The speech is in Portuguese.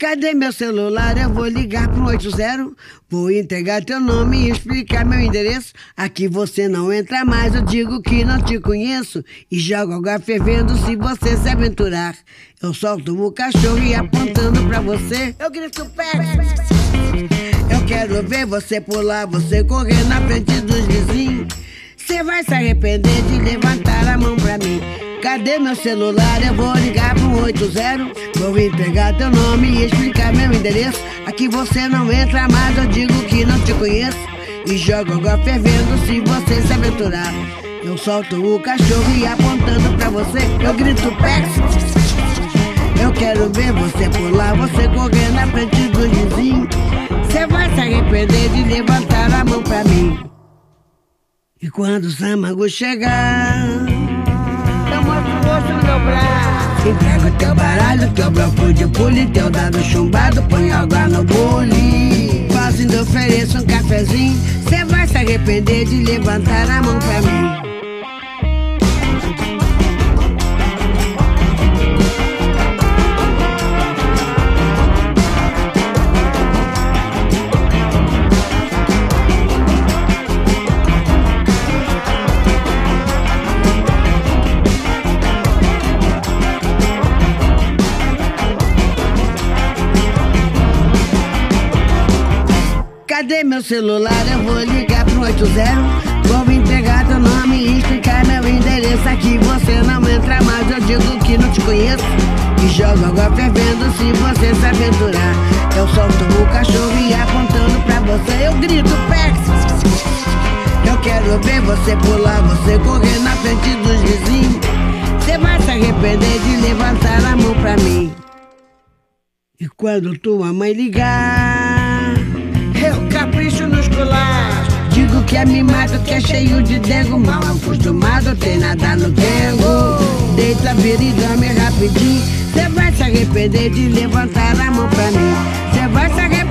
Cadê meu celular? Eu vou ligar pro 80. Vou entregar teu nome e explicar meu endereço. Aqui você não entra mais, eu digo que não te conheço. E jogo água fervendo se você se aventurar. Eu solto o cachorro e apontando pra você eu grito perto. Eu quero ver você pular, você correr na frente dos vizinhos. Você vai se arrepender de levantar a mão pra mim. Cadê meu celular? Eu vou ligar pro 80. Vou entregar teu nome e explicar meu endereço. Aqui você não entra mais, eu digo que não te conheço. E jogo água fervendo se você se aventurar. Eu solto o cachorro e apontando pra você eu grito perto. Eu quero ver você pular, você correr na frente do vizinho. Você vai se arrepender de levantar a mão pra mim. E quando o Samago chegar, eu mostro o rosto no meu braço. Entrego teu baralho, teu bloco de pule, teu dado chumbado, põe água no bule. Faço ainda ofereço um cafezinho. Cê vai se arrepender de levantar a mão pra mim. Cadê meu celular? Eu vou ligar pro 80. Vou entregar teu nome e explicar meu endereço. Aqui você não entra mais, eu digo que não te conheço. E jogo água fervendo se você se aventurar. Eu solto o cachorro e apontando pra você eu grito perto. Eu quero ver você pular, você correr na frente dos vizinhos. Você vai se arrepender de levantar a mão pra mim. E quando tua mãe ligar, eu capricho nos colares. Digo que é mimado, que é cheio de dengo. Mal acostumado, tem nada no dengo. Deita, vira e dorme rapidinho. Cê vai se arrepender de levantar a mão pra mim. Cê vai se arrepender.